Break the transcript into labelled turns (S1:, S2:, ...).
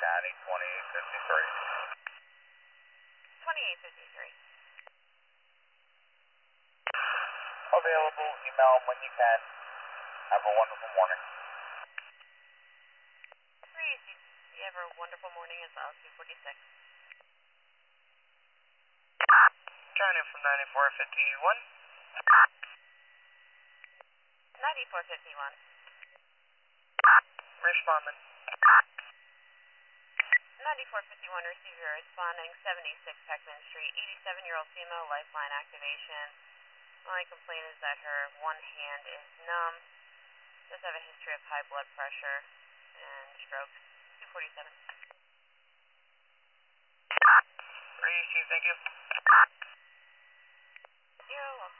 S1: Cincinnati, 2853.
S2: 2853.
S1: Available, email when you can. Have a wonderful morning.
S2: Breeze, you have a wonderful morning as well, 246.
S1: China from 9451.
S2: 9451.
S1: Responding.
S2: 9451, receiver responding, 76 Peckman Street, 87-year-old female, lifeline activation. My complaint is that her one hand is numb, does have a history of high blood pressure and stroke, 247.
S1: Receive, thank you.
S2: You're welcome.